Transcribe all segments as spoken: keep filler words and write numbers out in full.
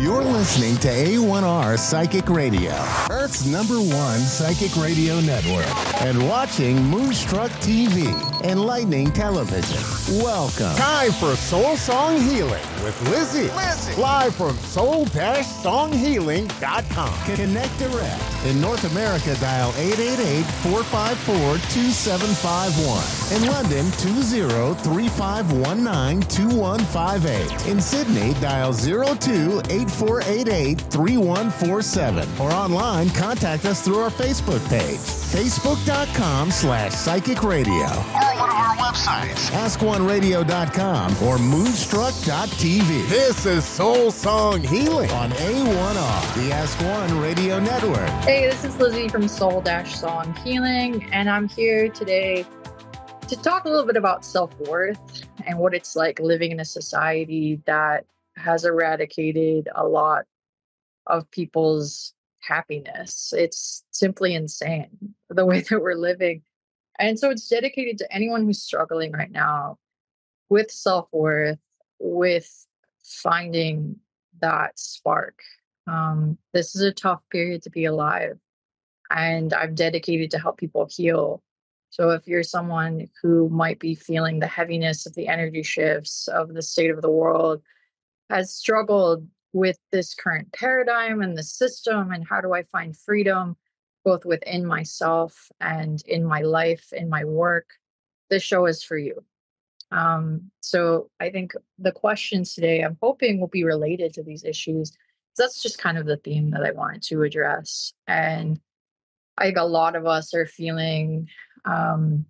You're listening to A one R Psychic Radio, Earth's number one psychic radio network, and watching Moonstruck T V, Enlightening Television. Welcome. Time for Soul Song Healing with Lizzie. Lizzie. Live from soul dash song healing dot com. Connect direct. In North America, dial eight eight eight, four five four, two seven five one. In London, two zero three five one nine two one five eight. In Sydney, dial zero two eight four eight eight three one four seven. Or online, contact us through our Facebook page, facebook.com slash psychic radio. Or one of our websites, ask one radio dot com or moonstruck dot t v. This is Soul Song Healing on A one R, the Ask One Radio Network. Hey, this is Lizzie from Soul Dash Song Healing, and I'm here today to talk a little bit about self-worth and what it's like living in a society that has eradicated a lot of people's happiness. It's simply insane, the way that we're living. And so it's dedicated to anyone who's struggling right now with self-worth, with finding that spark. Um, this is a tough period to be alive, and I'm dedicated to help people heal. So if you're someone who might be feeling the heaviness of the energy shifts of the state of the world, has struggled with this current paradigm and the system, and how do I find freedom both within myself and in my life, in my work, this show is for you. Um, so I think the questions today, I'm hoping, will be related to these issues. That's just kind of the theme that I wanted to address. And I think a lot of us are feeling um,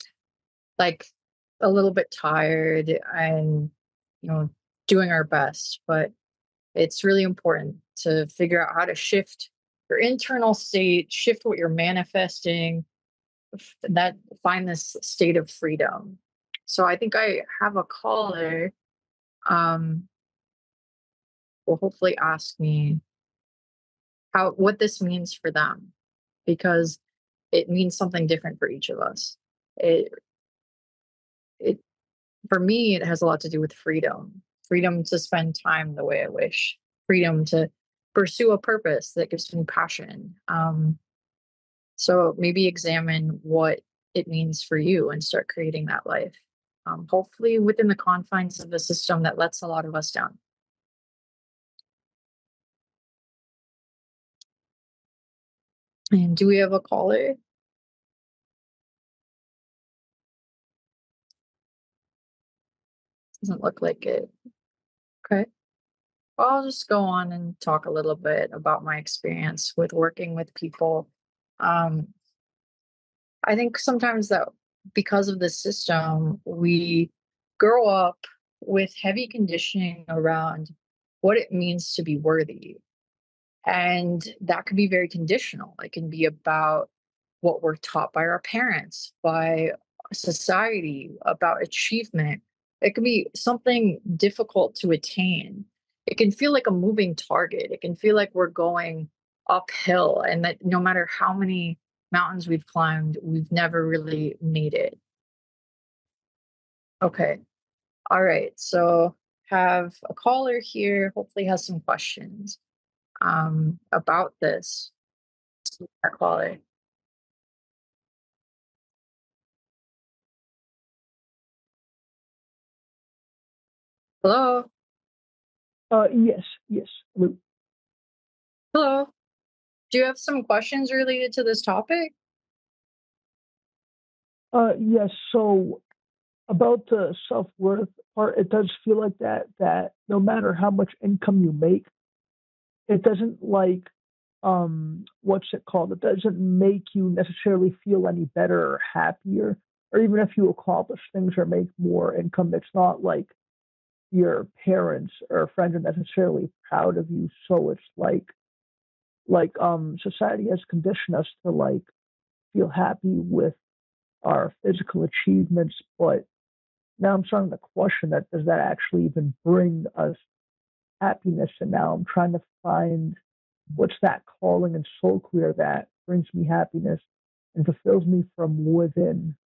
like a little bit tired and, you know, doing our best. But it's really important to figure out how to shift your internal state, shift what you're manifesting, that find this state of freedom. So I think I have a caller um, will hopefully ask me how what this means for them, because it means something different for each of us. It it for me, it has a lot to do with freedom. Freedom to spend time the way I wish. Freedom to pursue a purpose that gives me passion. Um, so maybe examine what it means for you and start creating that life. Um, hopefully within the confines of a system that lets a lot of us down. And do we have a caller? Doesn't look like it. Okay. Well, I'll just go on and talk a little bit about my experience with working with people. Um, I think sometimes that because of the system, we grow up with heavy conditioning around what it means to be worthy. And that can be very conditional. It can be about what we're taught by our parents, by society, about achievement. It can be something difficult to attain. It can feel like a moving target. It can feel like we're going uphill, and that no matter how many mountains we've climbed, we've never really made it. Okay. All right. So have a caller here, hopefully has some questions um, about this. Our caller. Hello. Uh, yes, yes. Hello. Hello. Do you have some questions related to this topic? Uh, yes. So about the self-worth part, it does feel like that, that no matter how much income you make, it doesn't like, um, what's it called? It doesn't make you necessarily feel any better or happier, or even if you accomplish things or make more income, it's not like your parents or friends are necessarily proud of you. So it's like, like, um, society has conditioned us to like feel happy with our physical achievements, but now I'm starting to question that, does that actually even bring us happiness? And now I'm trying to find what's that calling and soul clear that brings me happiness and fulfills me from within.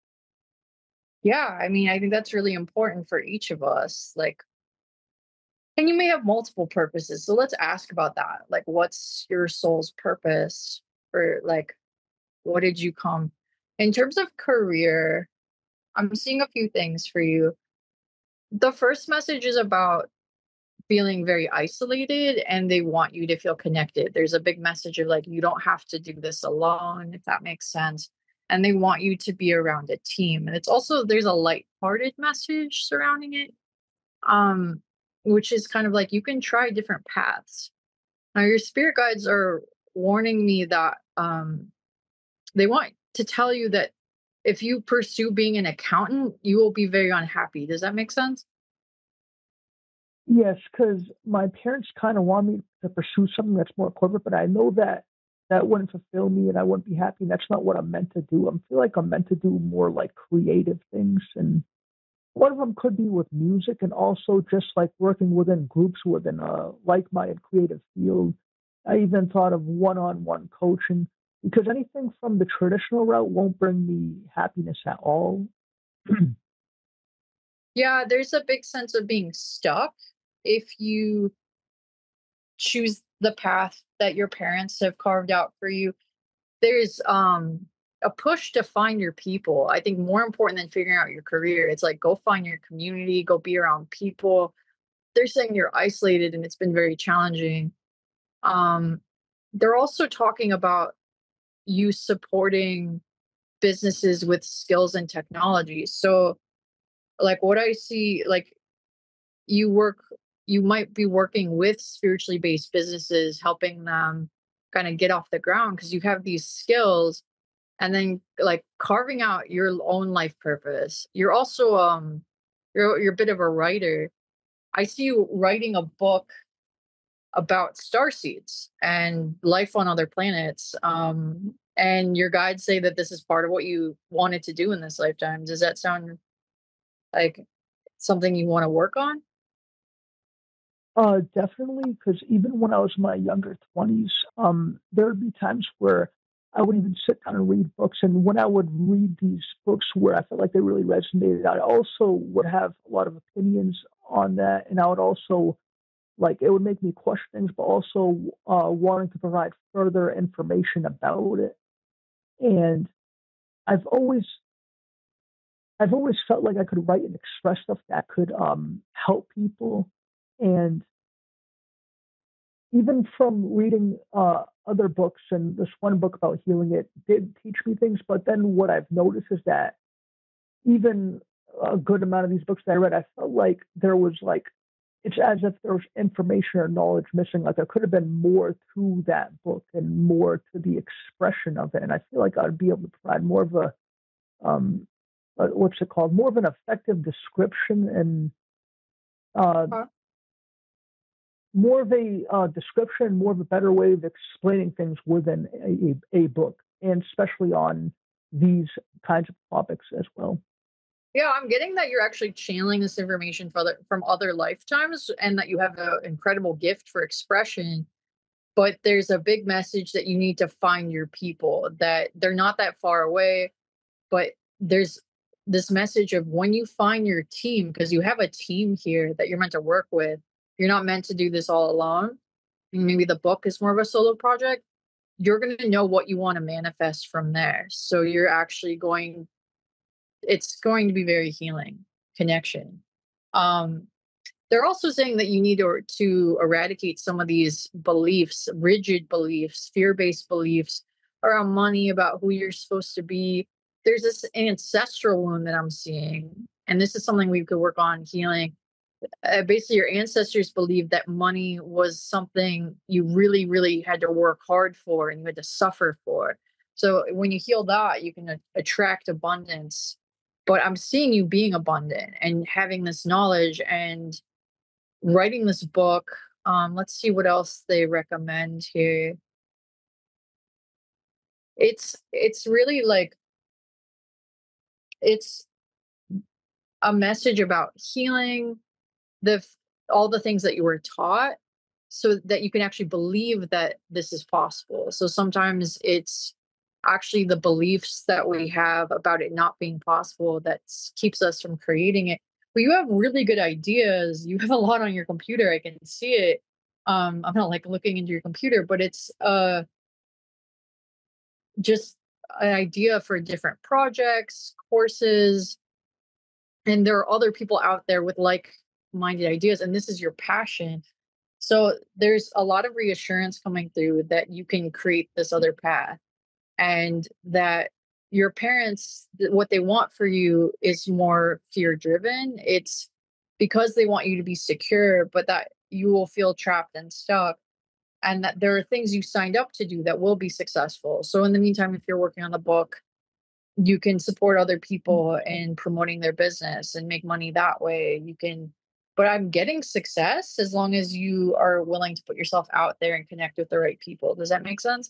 Yeah, I mean, I think that's really important for each of us. Like, And you may have multiple purposes. So let's ask about that. Like, what's your soul's purpose? Or, like, what did you come in terms of career? I'm seeing a few things for you. The first message is about feeling very isolated and they want you to feel connected. There's a big message of like, you don't have to do this alone, if that makes sense. And they want you to be around a team. And it's also, there's a light-hearted message surrounding it, um, which is kind of like you can try different paths. Now, your spirit guides are warning me that um, they want to tell you that if you pursue being an accountant, you will be very unhappy. Does that make sense? Yes, because my parents kind of want me to pursue something that's more corporate, but I know that that wouldn't fulfill me and I wouldn't be happy. And that's not what I'm meant to do. I feel like I'm meant to do more like creative things. And one of them could be with music and also just like working within groups within a like minded creative field. I even thought of one on one coaching because anything from the traditional route won't bring me happiness at all. Yeah, there's a big sense of being stuck if you choose the path that your parents have carved out for you. There's um a push to find your people. I think more important than figuring out your career, it's like go find your community, go be around people. They're saying you're isolated and it's been very challenging. Um they're also talking about you supporting businesses with skills and technology. So like what I see, like you work you might be working with spiritually based businesses, helping them kind of get off the ground because you have these skills, and then like carving out your own life purpose. You're also um you're you're a bit of a writer. I see you writing a book about star seeds and life on other planets. Um and your guides say that this is part of what you wanted to do in this lifetime. Does that sound like something you want to work on? Uh, definitely, because even when I was in my younger twenties, um, there would be times where I would even sit down and read books. And when I would read these books where I felt like they really resonated, I also would have a lot of opinions on that. And I would also, like, it would make me question things, but also uh, wanting to provide further information about it. And I've always, I've always felt like I could write and express stuff that could um, help people. And even from reading uh, other books, and this one book about healing, it did teach me things. But then what I've noticed is that even a good amount of these books that I read, I felt like there was like, it's as if there was information or knowledge missing. Like there could have been more to that book and more to the expression of it. And I feel like I'd be able to provide more of a, um, uh, what's it called, more of an effective description and uh, Huh? more of a uh, description, more of a better way of explaining things within a, a, a book, and especially on these kinds of topics as well. Yeah, I'm getting that you're actually channeling this information from other, from other lifetimes and that you have an incredible gift for expression. But there's a big message that you need to find your people, that they're not that far away. But there's this message of when you find your team, because you have a team here that you're meant to work with, you're not meant to do this all alone. And maybe the book is more of a solo project. You're going to know what you want to manifest from there. So you're actually going it's going to be very healing connection. Um, they're also saying that you need to, to eradicate some of these beliefs, rigid beliefs, fear-based beliefs around money, about who you're supposed to be. There's this ancestral wound that I'm seeing, and this is something we could work on healing. Uh, basically, your ancestors believed that money was something you really, really had to work hard for and you had to suffer for. So when you heal that, you can a- attract abundance. But I'm seeing you being abundant and having this knowledge and writing this book. Um, let's see what else they recommend here. It's it's really like it's a message about healing the f- all the things that you were taught so that you can actually believe that this is possible. So sometimes it's actually the beliefs that we have about it not being possible that s- keeps us from creating it. But you have really good ideas. You have a lot on your computer. I can see it. Um, I'm not like looking into your computer, but it's uh just an idea for different projects, courses, and there are other people out there with like-minded ideas, and this is your passion. So there's a lot of reassurance coming through that you can create this other path, and that your parents, th- what they want for you is more fear driven. It's because they want you to be secure, but that you will feel trapped and stuck, and that there are things you signed up to do that will be successful. So in the meantime, if you're working on the book, you can support other people in promoting their business and make money that way. You can, but I'm getting success as long as you are willing to put yourself out there and connect with the right people. Does that make sense?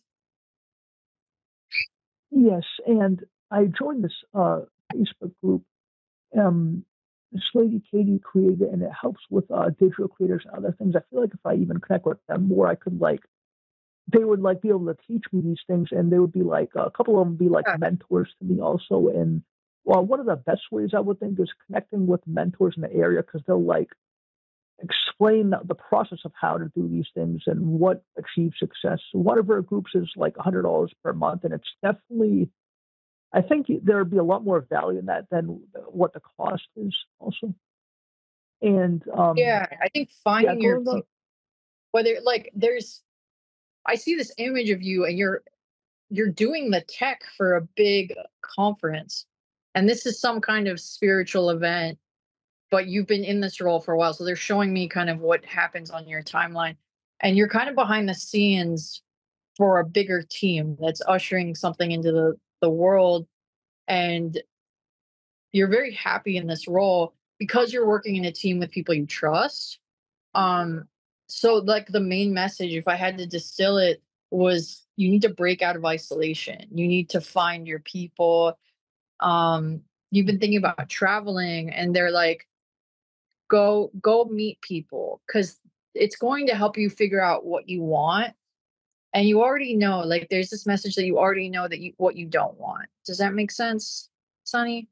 Yes, and I joined this uh, Facebook group. Um, this lady Katie created it, and it helps with uh, digital creators and other things. I feel like if I even connect with them more, I could like they would like be able to teach me these things, and they would be like a couple of them be like Yeah. mentors to me also. And well, one of the best ways I would think is connecting with mentors in the area because they'll like explain the the process of how to do these things and what achieves success. One of our groups is like one hundred dollars per month, and it's definitely I think there'd be a lot more value in that than what the cost is also. And um, Yeah. I think yeah, finding your going up. people, whether like there's, I see this image of you and you're, you're doing the tech for a big conference. And this is some kind of spiritual event, but you've been in this role for a while. So they're showing me kind of what happens on your timeline. And you're kind of behind the scenes for a bigger team that's ushering something into the, the world. And you're very happy in this role because you're working in a team with people you trust. Um, so like the main message, if I had to distill it, was you need to break out of isolation. You need to find your people. Um, you've been thinking about traveling, and they're like, go go meet people because it's going to help you figure out what you want. And you already know, like there's this message that you already know that you what you don't want. Does that make sense, Sonny?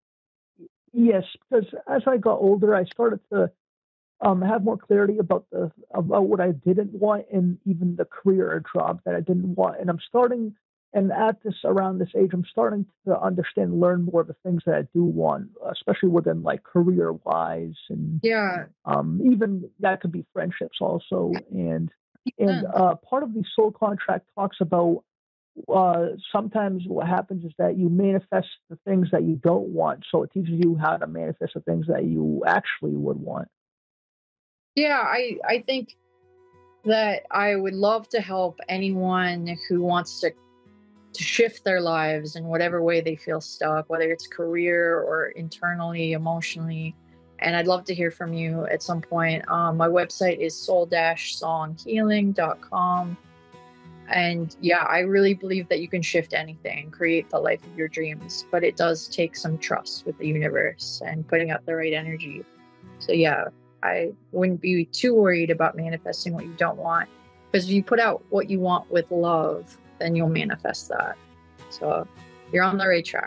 Yes, because as I got older, I started to um, have more clarity about the about what I didn't want and even the career or job that I didn't want. And I'm starting, and at this around this age, I'm starting to understand, learn more of the things that I do want, especially within like career wise, and Yeah. um, even that could be friendships also. And and Yeah. uh, part of the soul contract talks about uh, sometimes what happens is that you manifest the things that you don't want. So it teaches you how to manifest the things that you actually would want. Yeah, I I think that I would love to help anyone who wants to to shift their lives in whatever way they feel stuck, whether it's career or internally, emotionally. And I'd love to hear from you at some point. Um, my website is soul song healing dot com. And yeah, I really believe that you can shift anything and create the life of your dreams, but it does take some trust with the universe and putting out the right energy. So yeah, I wouldn't be too worried about manifesting what you don't want, because if you put out what you want with love, then you'll manifest that. So you're on the right track.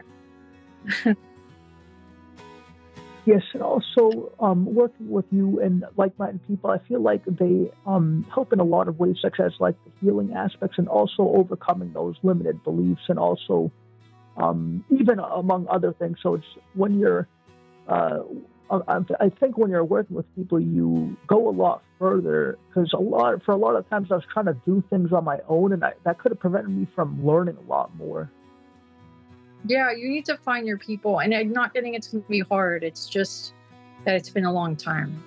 Yes, and also um, working with you and like-minded people, I feel like they um, help in a lot of ways, such as like the healing aspects and also overcoming those limited beliefs, and also um, even among other things. So it's when you're, uh, I, I think when you're working with people, you go a lot further because a lot for a lot of times I was trying to do things on my own, and I, that could have prevented me from learning a lot more. Yeah, you need to find your people. And I'm not getting it's going to be hard. It's just that it's been a long time.